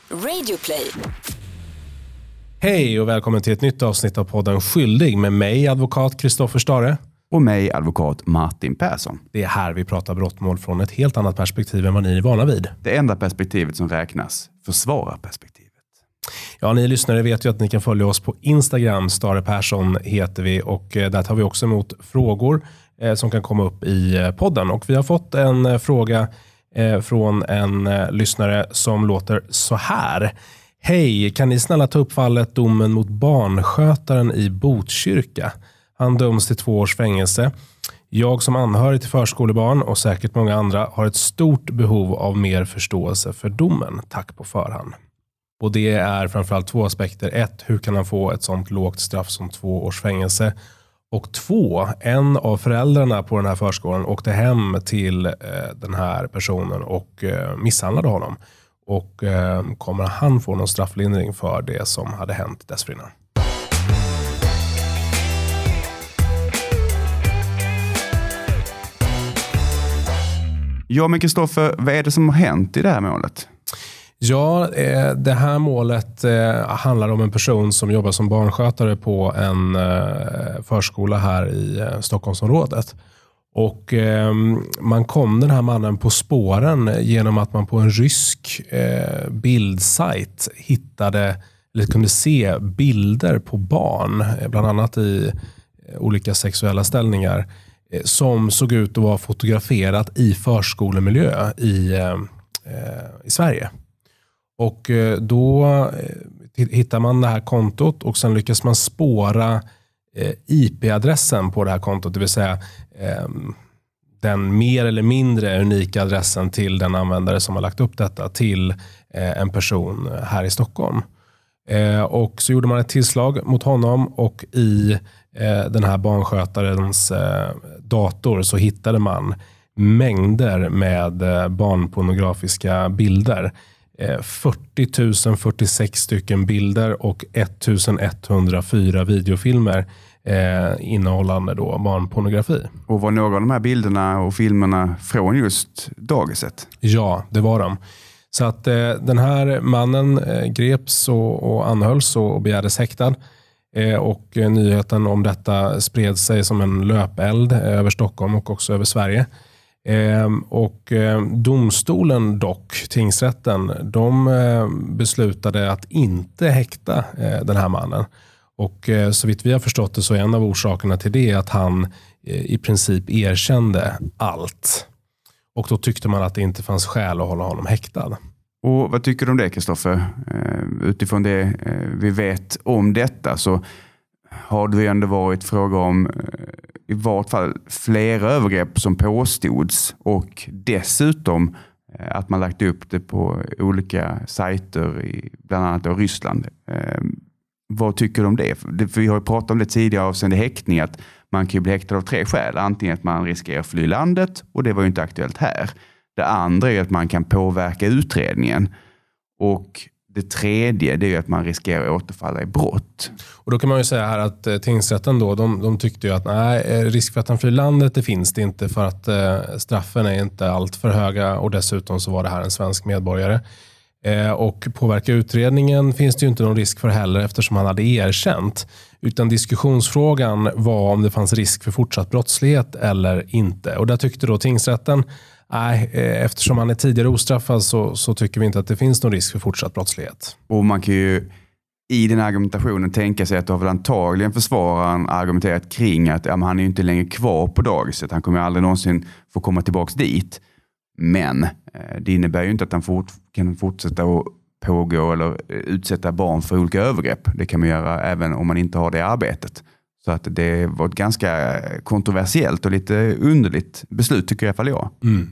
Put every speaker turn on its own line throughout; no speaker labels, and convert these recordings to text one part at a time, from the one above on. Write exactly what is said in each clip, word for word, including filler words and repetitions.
Radioplay.
Hej och välkommen till ett nytt avsnitt av podden Skyldig med mig, advokat Kristoffer Stare.
Och mig, advokat Martin Persson.
Det är här vi pratar brottmål från ett helt annat perspektiv än vad ni är vana vid.
Det enda perspektivet som räknas, försvararperspektivet.
Ja, ni lyssnare vet ju att ni kan följa oss på Instagram. Stare Persson heter vi och där tar vi också emot frågor eh, som kan komma upp i eh, podden. Och vi har fått en eh, fråga eh, från en eh, lyssnare som låter så här. Hej, kan ni snälla ta upp fallet domen mot barnskötaren i Botkyrka? Han döms till två års fängelse. Jag som anhörig till förskolebarn och säkert många andra har ett stort behov av mer förståelse för domen. Tack på förhand. Och det är framförallt två aspekter. Ett, hur kan han få ett sånt lågt straff som två års fängelse? Och två, en av föräldrarna på den här förskolan åkte hem till eh, den här personen och eh, misshandlade honom. Och eh, kommer han få någon strafflindring för det som hade hänt dessförinnan?
Ja, men Kristoffer, vad är det som har hänt i det här målet?
Ja, eh, det här målet eh, handlar om en person som jobbar som barnskötare på en eh, förskola här i eh, Stockholmsområdet. Och eh, man kom den här mannen på spåren genom att man på en rysk eh, bildsajt hittade, eller kunde se bilder på barn, eh, bland annat i eh, olika sexuella ställningar, eh, som såg ut att vara fotograferat i förskolemiljö i, eh, i Sverige. Och eh, då eh, hittar man det här kontot och sen lyckas man spåra I P-adressen på det här kontot, det vill säga eh, den mer eller mindre unika adressen till den användare som har lagt upp detta till eh, en person här i Stockholm. Eh, och så gjorde man ett tillslag mot honom och i eh, den här barnskötarens eh, dator så hittade man mängder med eh, barnpornografiska bilder. fyrtio tusen fyrtiosex stycken bilder och ettusenetthundrafyra videofilmer eh, innehållande då barnpornografi.
Och var några av de här bilderna och filmerna från just dagiset?
Ja, det var de. Så att eh, den här mannen eh, greps och, och anhölls och begärdes häktad. Eh, och eh, nyheten om detta spred sig som en löpeld eh, över Stockholm och också över Sverige. Eh, och eh, domstolen dock, tingsrätten, de eh, beslutade att inte häkta eh, den här mannen. Och eh, så vitt vi har förstått det så är en av orsakerna till det att han eh, i princip erkände allt. Och då tyckte man att det inte fanns skäl att hålla honom häktad.
Och vad tycker du om det, Kristoffer? Eh, utifrån det eh, vi vet om detta så har det ju ändå varit fråga om eh, i vart fall flera övergrepp som påstods och dessutom eh, att man lagt upp det på olika sajter i bland annat i Ryssland. Eh, vad tycker du om det? För vi har ju pratat om det tidigare avseende häktning, att man kan ju bli häktad av tre skäl. Antingen att man riskerar att fly landet och det var ju inte aktuellt här. Det andra är att man kan påverka utredningen och det tredje det är att man riskerar att återfalla i brott.
Och då kan man ju säga här att eh, tingsrätten då, de, de tyckte ju att nej, risk för att han flyr landet det finns det inte för att eh, straffen är inte allt för höga och dessutom så var det här en svensk medborgare. Eh, och påverka utredningen finns det ju inte någon risk för heller eftersom han hade erkänt. Utan diskussionsfrågan var om det fanns risk för fortsatt brottslighet eller inte. Och där tyckte då tingsrätten nej, eftersom han är tidigare ostraffad så, så tycker vi inte att det finns någon risk för fortsatt brottslighet.
Och man kan ju i den argumentationen tänka sig att det har väl antagligen försvararen argumenterat kring att ja, men han är ju inte längre kvar på dagiset. Han kommer ju aldrig någonsin få komma tillbaka dit. Men eh, det innebär ju inte att han fort, kan fortsätta att pågå eller utsätta barn för olika övergrepp. Det kan man göra även om man inte har det arbetet. Så att det var ett ganska kontroversiellt och lite underligt beslut tycker i alla fall jag.
Mm.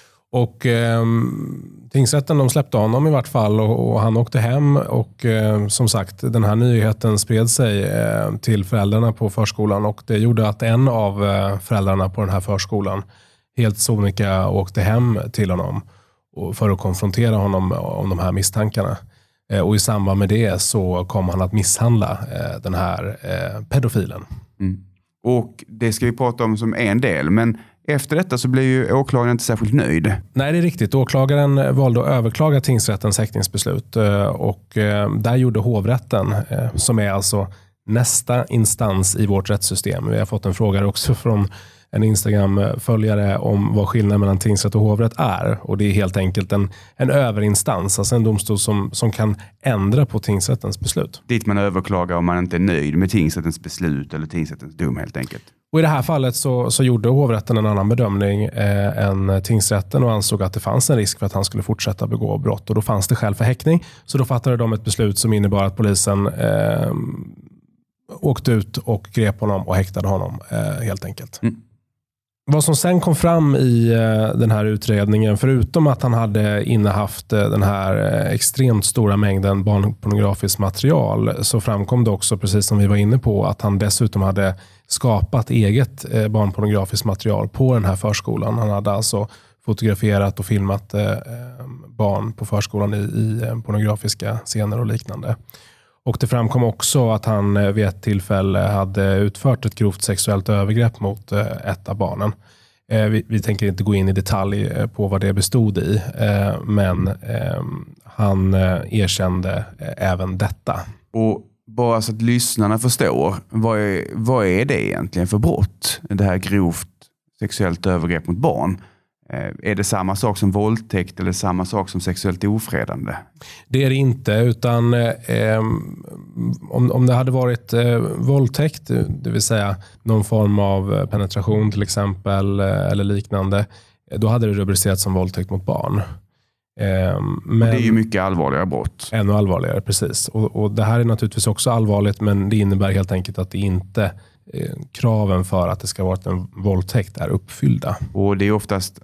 Och eh, tingsrätten de släppte honom i vart fall och, och han åkte hem och eh, som sagt den här nyheten spred sig eh, till föräldrarna på förskolan och det gjorde att en av eh, föräldrarna på den här förskolan helt sonika åkte hem till honom och för att konfrontera honom om de här misstankarna. Eh, och i samband med det så kom han att misshandla eh, den här eh, pedofilen.
Mm. Och det ska vi prata om som en del, men efter detta så blev ju åklagaren inte särskilt nöjd.
Nej, det är riktigt. Åklagaren valde att överklaga tingsrättens häktningsbeslut och där gjorde hovrätten, som är alltså nästa instans i vårt rättssystem. Vi har fått en fråga också från en Instagram-följare om vad skillnaden mellan tingsrätt och hovrätt är. Och det är helt enkelt en, en överinstans, alltså en domstol som, som kan ändra på tingsrättens beslut.
Dit man överklagar om man inte är nöjd med tingsrättens beslut eller tingsrättens dom helt enkelt.
Och i det här fallet så, så gjorde hovrätten en annan bedömning eh, än tingsrätten och ansåg att det fanns en risk för att han skulle fortsätta begå brott. Och då fanns det skäl för häktning. Så då fattade de ett beslut som innebar att polisen eh, åkte ut och grep honom och häktade honom eh, helt enkelt. Mm. Vad som sen kom fram i eh, den här utredningen, förutom att han hade innehaft eh, den här eh, extremt stora mängden barnpornografiskt material, så framkom det också, precis som vi var inne på, att han dessutom hade skapat eget eh, barnpornografiskt material på den här förskolan. Han hade alltså fotograferat och filmat eh, barn på förskolan i, i eh, pornografiska scener och liknande. Och det framkom också att han vid ett tillfälle hade utfört ett grovt sexuellt övergrepp mot ett av barnen. Vi, vi tänker inte gå in i detalj på vad det bestod i, men han erkände även detta. Och
bara så att lyssnarna förstår, vad är, vad är det egentligen för brott? Det här grovt sexuellt övergrepp mot barn. Är det samma sak som våldtäkt eller samma sak som sexuellt ofredande?
Det är det inte, utan eh, om, om det hade varit eh, våldtäkt, det vill säga någon form av penetration till exempel eh, eller liknande, då hade det rubricerats som våldtäkt mot barn. Eh, men
det är ju mycket allvarligare brott.
Ännu allvarligare, precis. Och, och det här är naturligtvis också allvarligt, men det innebär helt enkelt att det inte eh, kraven för att det ska vara en våldtäkt är uppfyllda.
Och det är oftast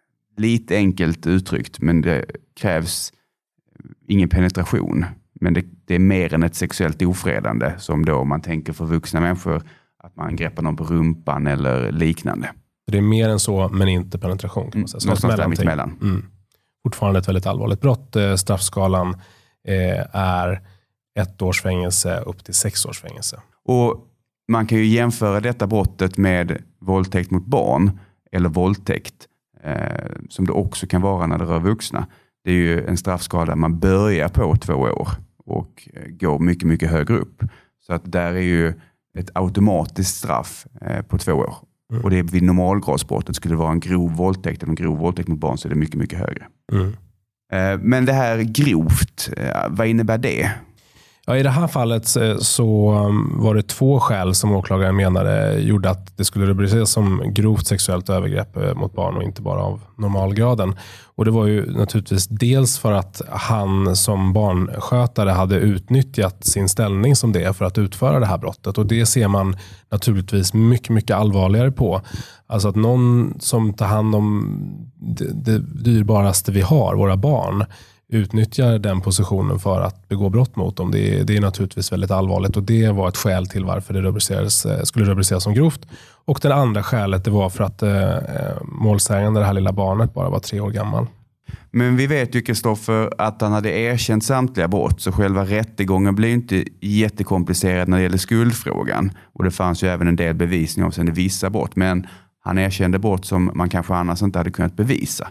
lite enkelt uttryckt, men det krävs ingen penetration. Men det, det är mer än ett sexuellt ofredande, som då man tänker för vuxna människor att man greppar någon på rumpan eller liknande.
Det är mer än så, men inte penetration. Kan man säga.
Mm, någonstans där mittemellan.
Mm. Fortfarande ett väldigt allvarligt brott. Straffskalan eh, är ett års fängelse upp till sex års fängelse.
Och man kan ju jämföra detta brottet med våldtäkt mot barn eller våldtäkt, Eh, som det också kan vara när det rör vuxna. Det är ju en straffskala man börjar på två år och eh, går mycket, mycket högre upp. Så att där är ju ett automatiskt straff eh, på två år. Mm. Och det är vid normalgradsbrottet. Skulle det vara en grov våldtäkt eller en grov våldtäkt mot barn så är det mycket, mycket högre. Mm. Eh, men det här grovt, eh, vad innebär det?
Ja, i det här fallet så var det två skäl som åklagaren menade gjorde att det skulle rubriceras som grovt sexuellt övergrepp mot barn och inte bara av normalgraden. Och det var ju naturligtvis dels för att han som barnskötare hade utnyttjat sin ställning som det för att utföra det här brottet. Och det ser man naturligtvis mycket, mycket allvarligare på. Alltså att någon som tar hand om det, det dyrbaraste vi har, våra barn, utnyttjar den positionen för att begå brott mot dem. Det är, det är naturligtvis väldigt allvarligt och det var ett skäl till varför det rubriceras, skulle rubriceras som grovt. Och det andra skälet det var för att eh, målsägande, det här lilla barnet, bara var tre år gammal.
Men vi vet ju, Kristoffer, att han hade erkänt samtliga brott, så själva rättegången blev inte jättekomplicerad när det gäller skuldfrågan. Och det fanns ju även en del bevisning avseende vissa brott, men han erkände brott som man kanske annars inte hade kunnat bevisa.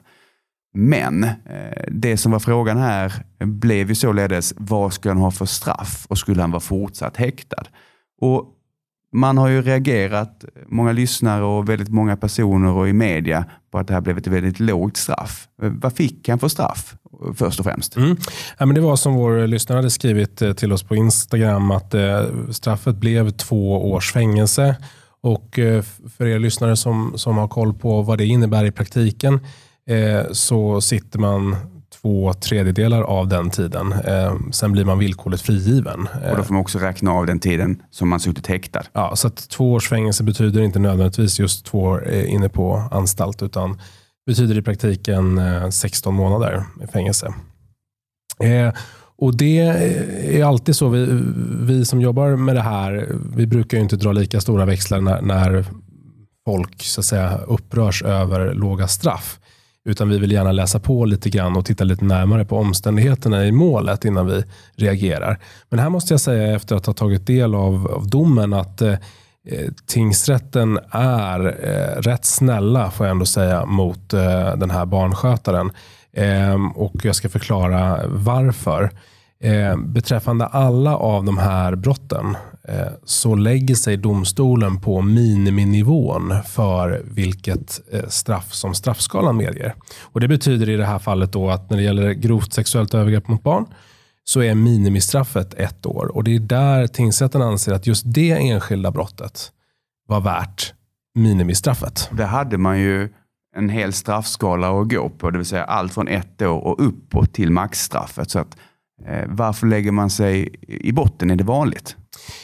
Men eh, det som var frågan här blev ju således, vad skulle han ha för straff och skulle han vara fortsatt häktad? Och man har ju reagerat, många lyssnare och väldigt många personer och i media, på att det här blev ett väldigt lågt straff. Vad fick han för straff först och främst?
Mm. Ja, men det var som vår lyssnare hade skrivit till oss på Instagram, att eh, straffet blev två års fängelse. Och eh, för er lyssnare som, som har koll på vad det innebär i praktiken, eh, så sitter man två tredjedelar av den tiden. Eh, sen blir man villkorligt frigiven.
Och då får man också räkna av den tiden som man suttit häktad.
Ja, så att två års fängelse betyder inte nödvändigtvis just två år eh, inne på anstalt, utan betyder i praktiken eh, sexton månader i fängelse. Eh, och det är alltid så, vi, vi som jobbar med det här, vi brukar ju inte dra lika stora växlar när, när folk så att säga upprörs över låga straff. Utan vi vill gärna läsa på lite grann och titta lite närmare på omständigheterna i målet innan vi reagerar. Men här måste jag säga, efter att ha tagit del av, av domen, att eh, eh, tingsrätten är eh, rätt snälla, får jag ändå säga, mot eh, den här barnskötaren. Eh, och jag ska förklara varför. Eh, beträffande alla av de här brotten eh, så lägger sig domstolen på miniminivån för vilket eh, straff som straffskalan medger. Och det betyder i det här fallet då att när det gäller grovt sexuellt övergrepp mot barn så är minimistraffet ett år. Och det är där tingsrätten anser att just det enskilda brottet var värt minimistraffet.
Där hade man ju en hel straffskala att gå på, det vill säga allt från ett år och uppåt till maxstraffet. Så att eh, varför lägger man sig i botten? Är det vanligt?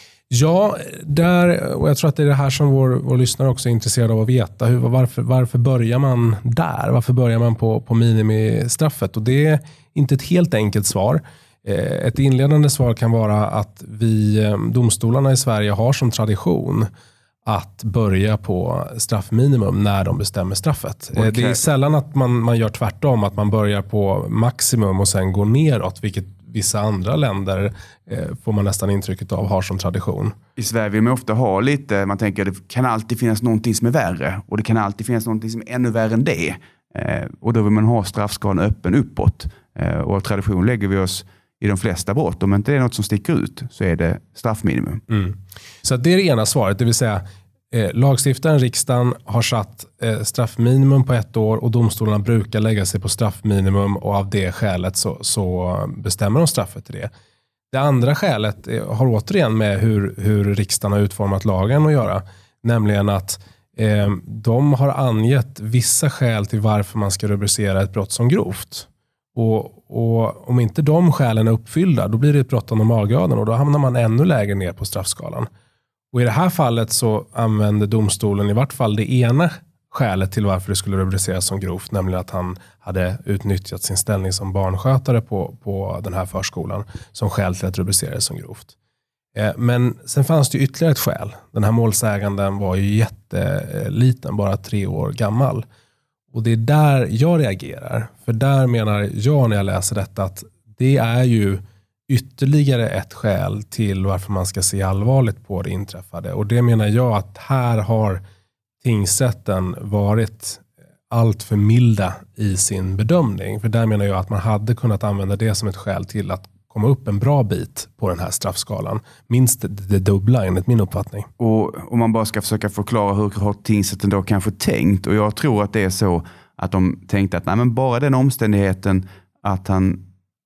Ja, där, och jag tror att det är det här som vår, vår lyssnare också är intresserad av att veta. Hur, varför, varför börjar man där? Varför börjar man på, på minimistraffet? Och det är inte ett helt enkelt svar. Ett inledande svar kan vara att vi, domstolarna i Sverige har som tradition att börja på straffminimum när de bestämmer straffet. Okay. Det är sällan att man, man gör tvärtom, att man börjar på maximum och sen går neråt, vilket vissa andra länder eh, får man nästan intrycket av har som tradition.
I Sverige vill man ofta ha lite, man tänker att det kan alltid finnas någonting som är värre och det kan alltid finnas någonting som är ännu värre än det. Eh, och då vill man ha straffskalan öppen uppåt. Eh, och av tradition lägger vi oss i de flesta brott. Om inte det är något som sticker ut så är det straffminimum.
Mm. Så det är det ena svaret, det vill säga eh, lagstiftaren, riksdagen har satt eh, straffminimum på ett år och domstolarna brukar lägga sig på straffminimum och av det skälet så, så bestämmer de straffet till det. Det andra skälet eh, har återigen med hur, hur riksdagen har utformat lagen att göra, nämligen att eh, de har angett vissa skäl till varför man ska rubricera ett brott som grovt. Och, och om inte de skälen är uppfyllda, då blir det ett brott av normalgraden och då hamnar man ännu lägre ner på straffskalan. Och i det här fallet så använder domstolen i vart fall det ena skälet till varför det skulle rubriceras som grovt, nämligen att han hade utnyttjat sin ställning som barnskötare på, på den här förskolan som skäl till att rubricera det som grovt. Eh, men sen fanns det ytterligare ett skäl. Den här målsäganden var ju jätteliten, bara tre år gammal. Och det är där jag reagerar. För där menar jag när jag läser detta att det är ju ytterligare ett skäl till varför man ska se allvarligt på det inträffade. Och det menar jag att här har tingsrätten varit allt för milda i sin bedömning. För där menar jag att man hade kunnat använda det som ett skäl till att komma upp en bra bit på den här straffskalan. Minst det, det dubbla enligt min uppfattning.
Och om man bara ska försöka förklara hur har tingsrätten då kanske tänkt. Och jag tror att det är så att de tänkte att nej, men bara den omständigheten att han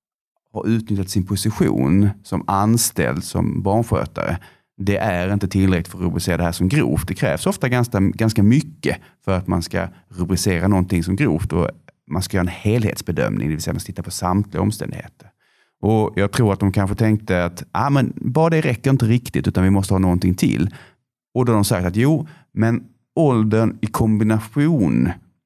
har utnyttjat sin position som anställd som barnskötare, det är inte tillräckligt för att rubricera det här som grovt. Det krävs ofta ganska, ganska mycket för att man ska rubricera någonting som grovt. Och man ska göra en helhetsbedömning, det vill säga man ska titta på samtliga omständigheter. Och jag tror att de kanske tänkte att ah, men bara det räcker inte riktigt utan vi måste ha någonting till. Och då har de sagt att jo, men åldern i kombination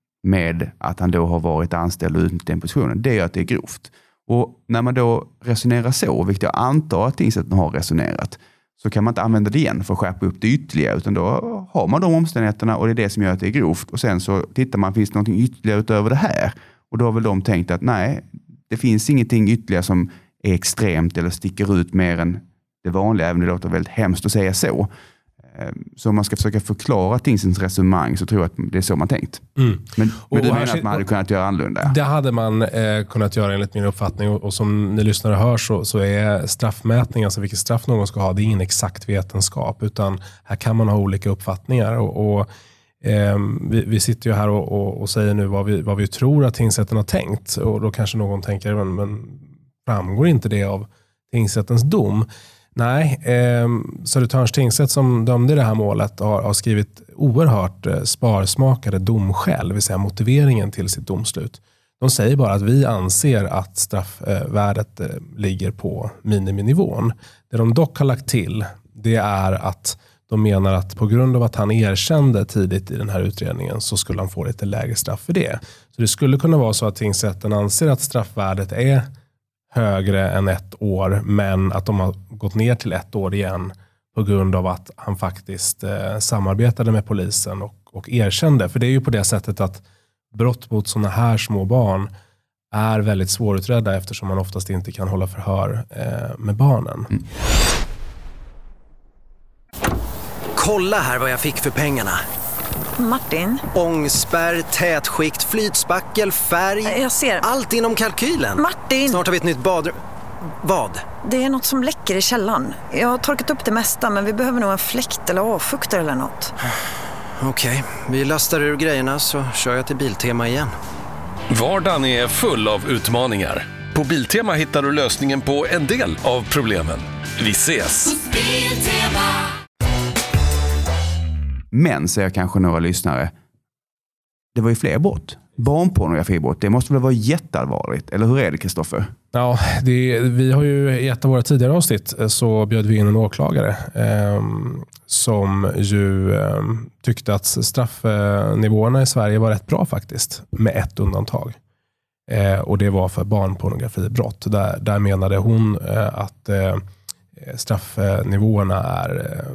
med att han då har varit anställd och utnyttjat den positionen, det är att det är grovt. Och när man då resonerar så, vilket jag antar att tingsrätten har resonerat, så kan man inte använda det igen för att skärpa upp det ytterligare, utan då har man de omständigheterna och det är det som gör att det är grovt. Och sen så tittar man, finns det någonting ytterligare utöver det här? Och då har väl de tänkt att nej, det finns ingenting ytterligare som är extremt eller sticker ut mer än det vanliga, även det låter väldigt hemskt att säga så. Så om man ska försöka förklara tingsrättens resonemang så tror jag att det är så man tänkt. Mm. Men, men du menar att man hade kunnat göra annorlunda?
Det hade man eh, kunnat göra enligt min uppfattning. Och, och som ni lyssnare hör så, så är straffmätning, alltså vilket straff någon ska ha, det är ingen exakt vetenskap. Utan här kan man ha olika uppfattningar. Och, och eh, vi, vi sitter ju här och, och, och säger nu vad vi, vad vi tror att tingsrätten har tänkt. Och då kanske någon tänker, men, men framgår inte det av tingsrättens dom? Nej, eh, Södertörns tingsrätt som dömde det här målet har, har skrivit oerhört eh, sparsmakade domskäl, det vill säga motiveringen till sitt domslut. De säger bara att vi anser att straffvärdet eh, ligger på miniminivån. Det de dock har lagt till, det är att de menar att på grund av att han erkände tidigt i den här utredningen så skulle han få lite lägre straff för det. Så det skulle kunna vara så att tingsrätten anser att straffvärdet är högre än ett år, men att de har gått ner till ett år igen på grund av att han faktiskt eh, samarbetade med polisen och, och erkände. För det är ju på det sättet att brott mot sådana här små barn är väldigt svårutredda eftersom man oftast inte kan hålla förhör eh, med barnen. Mm.
Kolla här vad jag fick för pengarna.
Martin?
Ångspärr, tätskikt, flytspackel, färg.
Jag ser.
Allt inom kalkylen.
Martin!
Snart har vi ett nytt badrum. Vad?
Det är något som läcker i källaren. Jag har torkat upp det mesta, men vi behöver nog en fläkt eller avfuktare eller något.
Okej, vi lastar ur grejerna så kör jag till Biltema igen.
Vardagen är full av utmaningar. På Biltema hittar du lösningen på en del av problemen. Vi ses!
Men, säger kanske några lyssnare, det var ju fler brott. Barnpornografibrott, det måste väl vara jätteallvarligt. Eller hur är det, Kristoffer?
Ja, det, vi har ju i ett av våra tidigare avsnitt så bjöd vi in en åklagare eh, som ju eh, tyckte att straffnivåerna i Sverige var rätt bra faktiskt, med ett undantag. Eh, och det var för barnpornografibrott. Där, där menade hon eh, att eh, straffnivåerna är eh,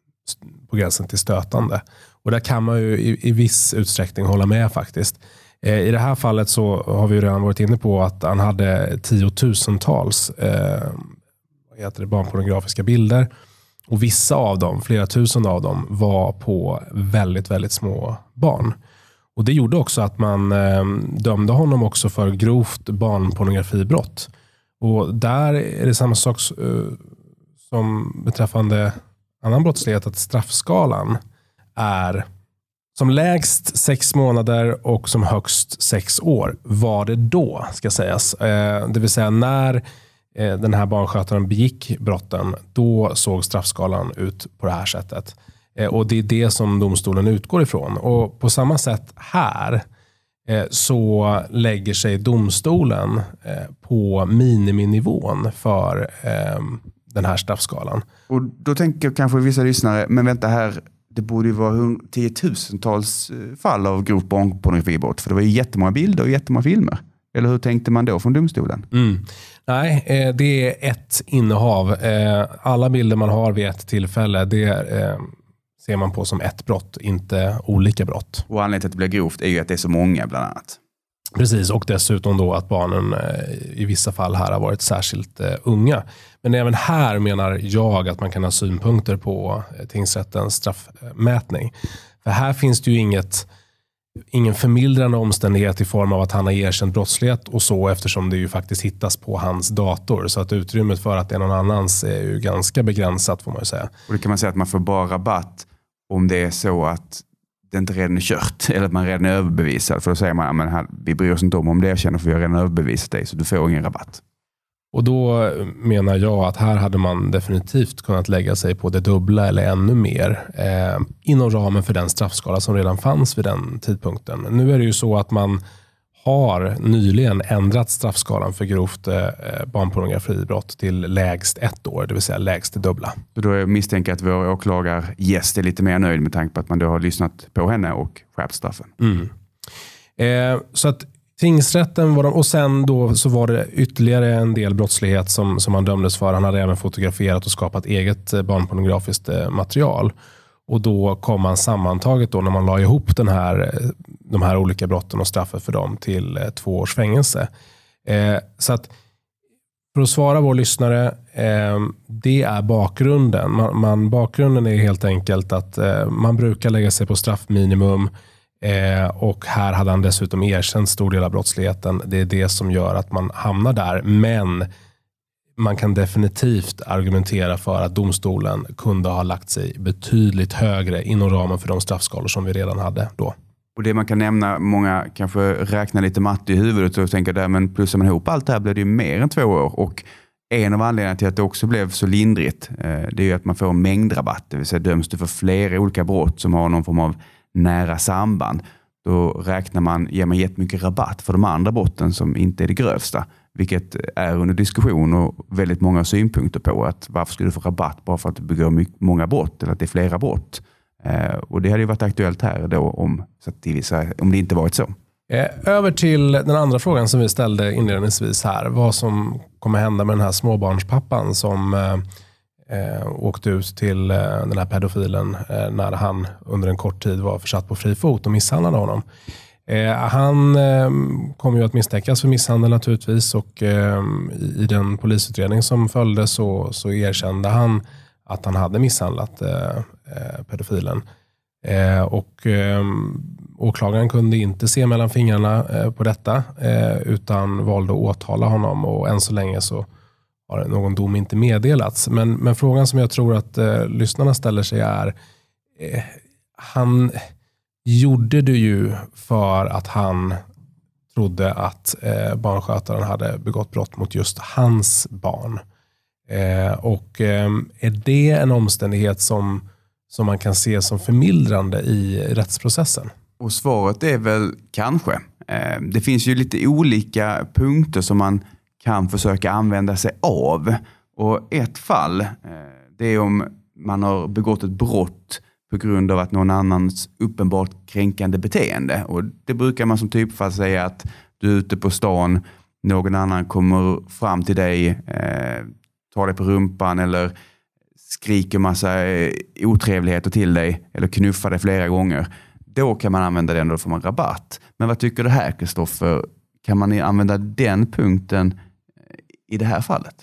på gränsen till stötande. Och där kan man ju i, i viss utsträckning hålla med faktiskt. Eh, I det här fallet så har vi ju redan varit inne på att han hade tiotusentals eh, vad heter det, barnpornografiska bilder. Och vissa av dem, flera tusen av dem, var på väldigt, väldigt små barn. Och det gjorde också att man eh, dömde honom också för grovt barnpornografibrott. Och där är det samma sak eh, som beträffande annan brottslighet, att straffskalan är som lägst sex månader och som högst sex år. Var det då, ska sägas. Eh, det vill säga när eh, den här barnskötaren begick brotten, då såg straffskalan ut på det här sättet. Eh, och det är det som domstolen utgår ifrån. Och på samma sätt här eh, så lägger sig domstolen eh, på miniminivån för eh, den här straffskalan.
Och då tänker kanske vissa lyssnare, men vänta här, det borde ju vara tiotusentals fall av grovt barnpornografibrott, för det var ju jättemånga bilder och jättemånga filmer. Eller hur tänkte man då från domstolen?
Mm. Nej, eh, det är ett innehav. Eh, alla bilder man har vid ett tillfälle, det eh, ser man på som ett brott, inte olika brott.
Och anledningen till att det blir grovt är ju att det är så många bland annat.
Precis, och dessutom då att barnen eh, i vissa fall här har varit särskilt eh, unga. Men även här menar jag att man kan ha synpunkter på eh, tingsrättens straffmätning. För här finns det ju inget, ingen förmildrande omständighet i form av att han har erkänt brottslighet och så, eftersom det ju faktiskt hittas på hans dator. Så att utrymmet för att det är någon annans är ju ganska begränsat, får man ju säga.
Och det kan man säga att man får bara rabatt om det är så att det inte redan är kört eller att man redan är överbevisad. För då säger man, men här, vi bryr oss inte om om det jag känner, för vi har redan överbevisat dig, så du får ingen rabatt.
Och då menar jag att här hade man definitivt kunnat lägga sig på det dubbla eller ännu mer eh, inom ramen för den straffskala som redan fanns vid den tidpunkten. Nu är det ju så att man har nyligen ändrat straffskalan för grovt eh, barnpornografibrott till lägst ett år, det vill säga lägst det dubbla.
Så då misstänker jag att vår åklagargäst är lite mer nöjd med tanke på att man då har lyssnat på henne och skärpt straffen.
Mm. Eh, så att tingsrätten var de, och sen då så var det ytterligare en del brottslighet som, som han dömdes för. Han hade även fotograferat och skapat eget barnpornografiskt material. Och då kom man sammantaget då, när man la ihop den här, de här olika brotten och straffet för dem, till två års fängelse. Eh, så att för att svara vår lyssnare, eh, det är bakgrunden. Man, man, bakgrunden är helt enkelt att eh, man brukar lägga sig på straffminimum. Eh, och här hade han dessutom erkänt stor del av brottsligheten. Det är det som gör att man hamnar där. Men man kan definitivt argumentera för att domstolen kunde ha lagt sig betydligt högre inom ramen för de straffskalor som vi redan hade då.
Och det man kan nämna, många kanske räknar lite matte i huvudet och tänker där, men plussar man ihop allt det här blir det ju mer än två år. Och en av anledningarna till att det också blev så lindrigt, eh, det är ju att man får en mängdrabatt. Det vill säga, döms du för flera olika brott som har någon form av nära samband, då räknar man, ger man jättemycket rabatt för de andra brotten som inte är det grövsta. Vilket är under diskussion och väldigt många synpunkter på att varför skulle du få rabatt bara för att du begår mycket, många brott eller att det är flera brott. Eh, och det hade ju varit aktuellt här då om, så att det, om det inte varit så.
Eh, över till den andra frågan som vi ställde inledningsvis här. Vad som kommer hända med den här småbarnspappan som eh, eh, åkte ut till eh, den här pedofilen eh, när han under en kort tid var försatt på fri fot och misshandlade honom. Eh, han eh, kommer ju att misstänkas för misshandel naturligtvis, och eh, i den polisutredning som följde så, så erkände han att han hade misshandlat eh, pedofilen. Eh, och eh, åklagaren kunde inte se mellan fingrarna eh, på detta eh, utan valde att åtala honom, och än så länge så har någon dom inte meddelats. Men, men frågan som jag tror att eh, lyssnarna ställer sig är eh, han gjorde det ju för att han trodde att eh, barnskötaren hade begått brott mot just hans barn. Eh, och eh, är det en omständighet som, som man kan se som förmildrande i rättsprocessen?
Och svaret är väl kanske. Eh, det finns ju lite olika punkter som man kan försöka använda sig av. Och ett fall, eh, det är om man har begått ett brott på grund av att någon annans uppenbart kränkande beteende. Och det brukar man som typfall säga att du är ute på stan, någon annan kommer fram till dig, eh, tar dig på rumpan eller skriker massa eh, otrevligheter till dig eller knuffar dig flera gånger. Då kan man använda den och då får man rabatt. Men vad tycker du här, Kristoffer? Kan man använda den punkten i det här fallet?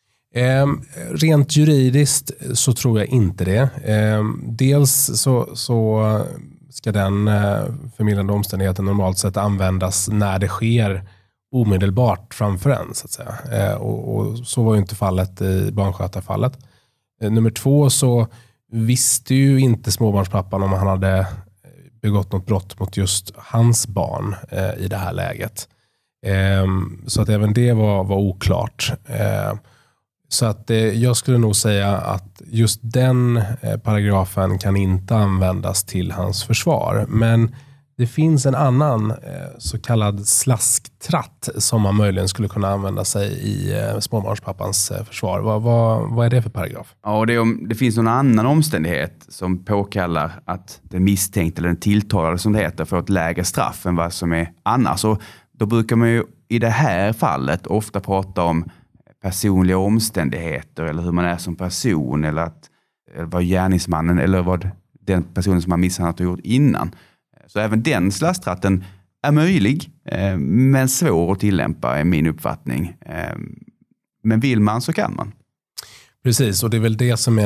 Eh, rent juridiskt så tror jag inte det. Eh, dels så, så ska den eh, förmildrande omständigheten normalt sett användas när det sker omedelbart framför en, så att säga. Eh, och, och så var ju inte fallet i barnskötarfallet. Eh, nummer två, så visste ju inte småbarnspappan om han hade begått något brott mot just hans barn eh, i det här läget. Eh, så att även det var, var oklart. Eh, Så att eh, jag skulle nog säga att just den eh, paragrafen kan inte användas till hans försvar. Men det finns en annan eh, så kallad slasktratt som man möjligen skulle kunna använda sig i eh, småbarnspappans eh, försvar. Vad, vad, vad är det för paragraf?
Ja, och det, är om det finns någon annan omständighet som påkallar att den misstänkte eller den tilltalade, som det heter, får ett lägre straff än vad som är annars. Och då brukar man ju i det här fallet ofta prata om personliga omständigheter eller hur man är som person, eller att eller vad gärningsmannen eller vad den personen som har misshandlat har gjort innan. Så även den slastratten är möjlig, eh, men svår att tillämpa är min uppfattning. Eh, men vill man så kan man.
Precis, och det är väl det som är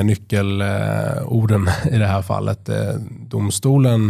nyckelorden i det här fallet. Domstolen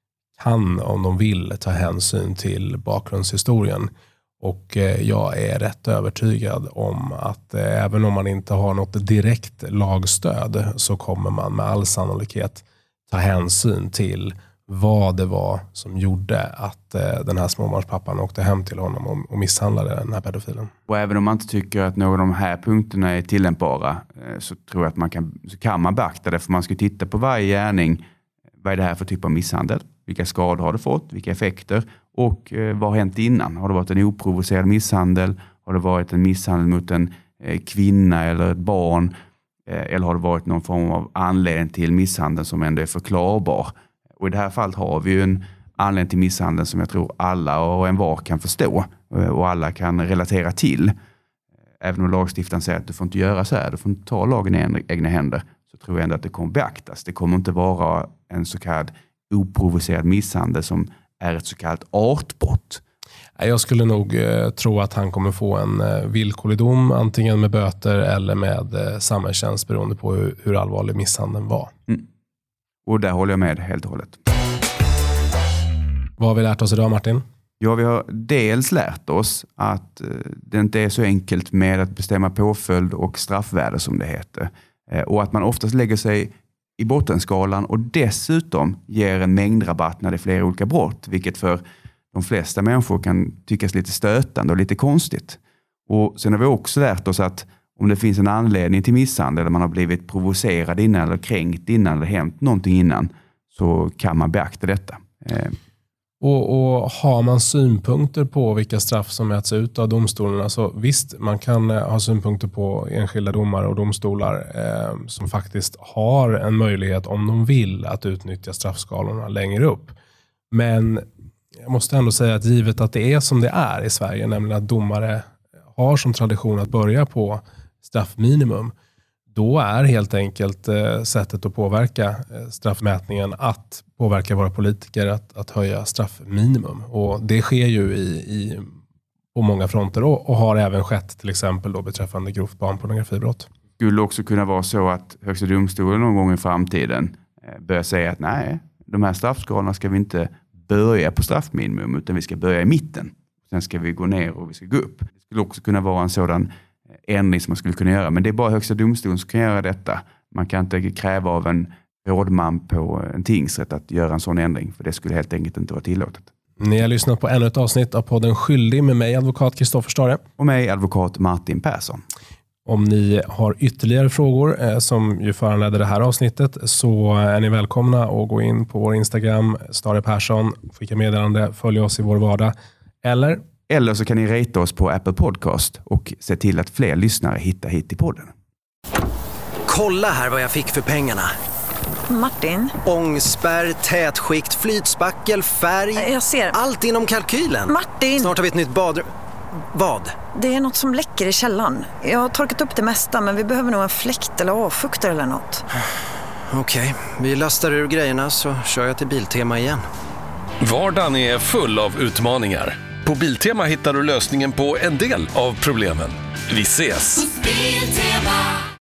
kan, om de vill, ta hänsyn till bakgrundshistorien. Och jag är rätt övertygad om att även om man inte har något direkt lagstöd så kommer man med all sannolikhet ta hänsyn till vad det var som gjorde att den här småbarnspappan åkte hem till honom och misshandlade den här pedofilen. Och
även om man inte tycker att någon av de här punkterna är tillämpbara så tror jag att man kan, så kan man beakta det, för man ska titta på varje gärning. Vad är det här för typ av misshandel? Vilka skador har det fått? Vilka effekter? Och eh, vad har hänt innan? Har det varit en oprovocerad misshandel? Har det varit en misshandel mot en eh, kvinna eller ett barn? Eh, eller har det varit någon form av anledning till misshandeln som ändå är förklarbar? Och i det här fallet har vi ju en anledning till misshandeln som jag tror alla och en var kan förstå. Eh, och alla kan relatera till. Även om lagstiftaren säger att du får inte göra så här, du får inte ta lagen i egna händer, så tror jag ändå att det kommer beaktas. Det kommer inte vara en så kallad oprovocerad misshandel som är ett så kallat artbrott.
Jag skulle nog eh, tro att han kommer få en eh, villkorlig dom, antingen med böter eller med eh, samhällstjänst, beroende på hur, hur allvarlig misshandeln var.
Mm. Och där håller jag med helt och hållet.
Vad har vi lärt oss idag, Martin?
Ja, vi har dels lärt oss att eh, det inte är så enkelt med att bestämma påföljd och straffvärde som det heter. Eh, och att man oftast lägger sig i bottenskalan och dessutom ger en mängdrabatt när det är flera olika brott, vilket för de flesta människor kan tyckas lite stötande och lite konstigt. Och sen har vi också lärt oss att om det finns en anledning till misshandel, eller man har blivit provocerad innan eller kränkt innan eller hänt någonting innan, så kan man beakta detta. Eh.
Och, och har man synpunkter på vilka straff som mäts ut av domstolarna, så visst, man kan eh, ha synpunkter på enskilda domare och domstolar eh, som faktiskt har en möjlighet, om de vill, att utnyttja straffskalorna längre upp. Men jag måste ändå säga att givet att det är som det är i Sverige, nämligen att domare har som tradition att börja på straffminimum, då är helt enkelt eh, sättet att påverka eh, straffmätningen att påverka våra politiker att, att höja straffminimum. Och det sker ju i, i, på många fronter och, och har även skett till exempel då beträffande grovt barnpornografibrott.
skulle också kunna vara så att Högsta domstolen någon gång i framtiden börjar säga att nej, de här straffskalorna ska vi inte börja på straffminimum utan vi ska börja i mitten. Sen ska vi gå ner och vi ska gå upp. Det skulle också kunna vara en sådan ändring som man skulle kunna göra. Men det är bara Högsta domstolen som kan göra detta. Man kan inte kräva av en rådman på en tingsrätt att göra en sån ändring. För det skulle helt enkelt inte vara tillåtet.
Ni har lyssnat på ännu ett avsnitt av podden Skyldig med mig, advokat Kristoffer Stare.
Och mig, advokat Martin Persson.
Om ni har ytterligare frågor eh, som ju föranledde det här avsnittet så är ni välkomna att gå in på vår Instagram, Stare Persson, skicka meddelande, följa oss i vår vardag. Eller?
Eller så kan ni rate oss på Apple Podcast och se till att fler lyssnare hittar hit i podden.
Kolla här vad jag fick för pengarna.
Martin?
Ångspärr, tätskikt, flytspackel, färg.
Jag ser.
Allt inom kalkylen.
Martin!
Snart har vi ett nytt badrum. Vad?
Det är något som läcker i källaren. Jag har torkat upp det mesta men vi behöver nog en fläkt eller avfuktare eller något.
Okej, vi lastar ur grejerna så kör jag till Biltema igen.
Vardagen är full av utmaningar. På Biltema hittar du lösningen på en del av problemen. Vi ses!